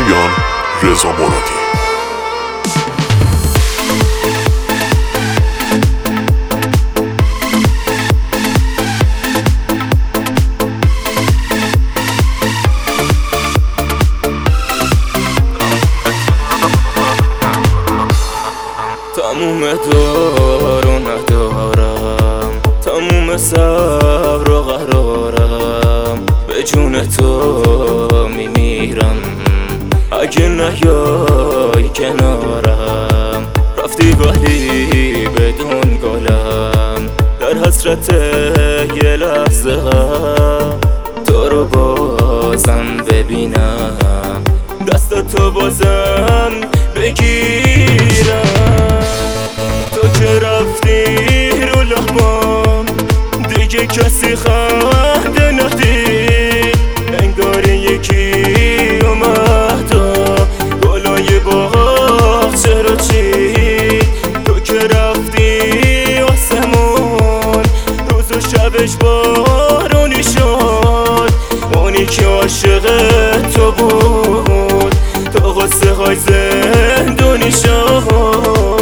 پویان رضا مرادی. تموم دار و ندارم، تموم صبر و قرارم، به جون تو میمیرم اگه نیای کنارم. رفتی ولی بدون گلم، در حسرت یه لحظه تو رو بازم ببینم، دست تو بازم بگیرم. تو که رفتی رو لحظم دیگه کسی خنده ندید، انگار یکی اومد بالای باغچه رو چید. تو که رفتی آسمون روز و شبش بارونی شد، اونی که عاشق تو بود تو قصه های زندونی شد.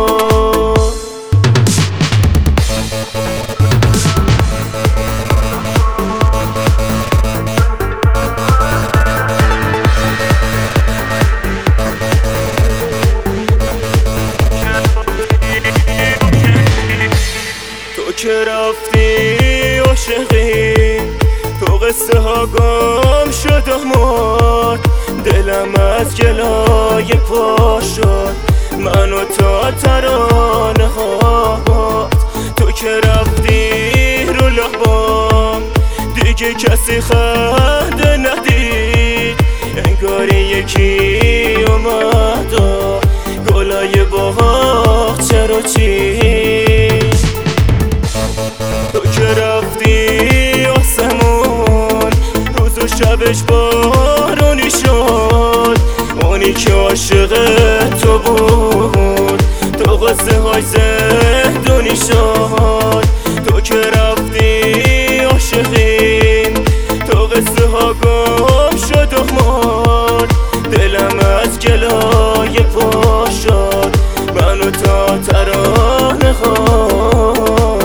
تو که رفتی عاشقی، تو قصه ها گم شد احمد، دلم از گلای پا شد، منو تا ترانه هات. تو که رفتی رو لبام دیگه کسی خنده ندید، انگار یکی اومد گلای باغچه رو چید. تو که رفتی آسمون روز و شبش بارونی شد، اونی که عاشق تو بود تو قصه های زندونی شد. تو که رفتی عاشقیم، تو قصه ها گم شد احمد، دلم از گلای پا شد، منو تا ترانه خواب.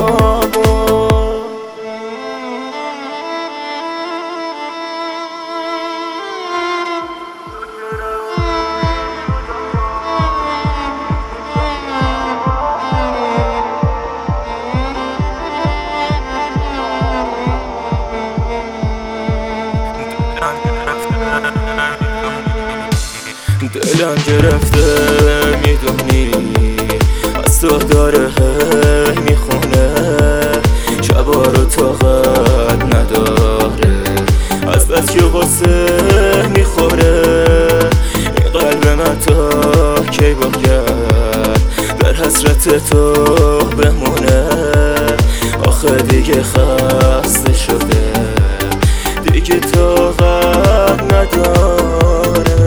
دلم گرفته میدونی، از تو داره میخونه، شبا رو طاقت نداره، از بس که غصه میخوره. این قلب من تا کی باید در حسرت تو بمونه، آخه دیگه خسته شده دیگه طاقت نداره.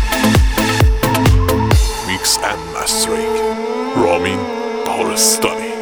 Mix and mastering Ramin Tolstoy.